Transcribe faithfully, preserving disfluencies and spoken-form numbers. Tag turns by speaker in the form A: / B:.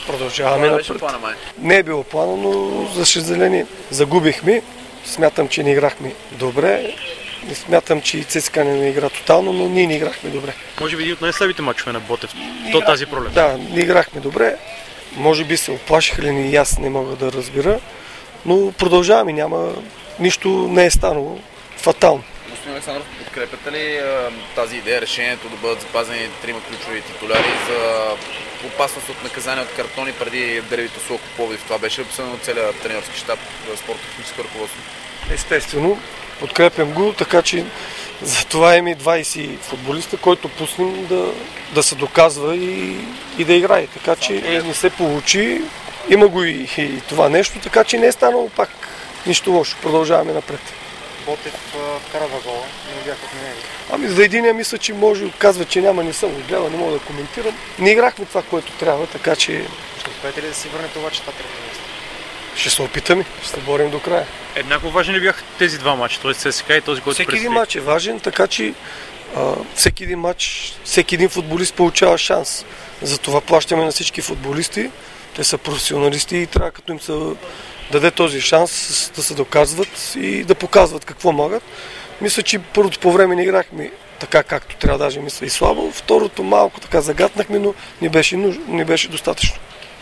A: Продължаваме напред. Не е било плана, но за съжаление загубихме. Смятам, че не играхме добре. Не смятам, че и ЦСКА не игра тотално, но ние не играхме добре.
B: Може би един от най-слабите мачове на Ботев до тази пролет.
A: Да, не играхме добре. Може би се оплашиха ли ни, и аз не мога да разбира. Но продължаваме, няма нищо не е станало фатално.
C: Господин Александров, подкрепяте ли а, тази идея, решението да бъдат запазени трима ключови титуляри за опасност от наказание от картони преди дербито с Локомотив Пловдив? Това беше обсъдено от целият тренерски щаб за спортно-техническо ръководство.
A: Естествено, подкрепям го, така че за това има и двайсет футболиста, който пуснем да, да се доказва и, и да играе. Така че е, не се получи, има го и, и това нещо, така че не е станало пак нищо лошо. Продължаваме напред.
D: Ботев вкара два гола, не бяха отменени.
A: Ами за единия мисля, че може, казва, че няма, не съм го гледал, не мога да коментирам. Не играхме това, което трябва, така че...
D: Ще успеете ли да си върнете обаче това трето място?
A: Ще се опитаме, ще се борим до края.
B: Еднакво важни ли бяха тези два мача, т.е. ЦСКА и този, който
A: всеки
B: предстои?
A: Всеки един мач е важен, така че а, всеки един мач, всеки един футболист получава шанс. Затова плащаме на всички футболисти. Те са професионалисти и трябва като им се даде този шанс да се доказват и да показват какво могат. Мисля, че първото по време не играхме така както трябва, даже мисля и слабо. Второто малко така загатнахме, но не беше, нуж... не беше достатъчно.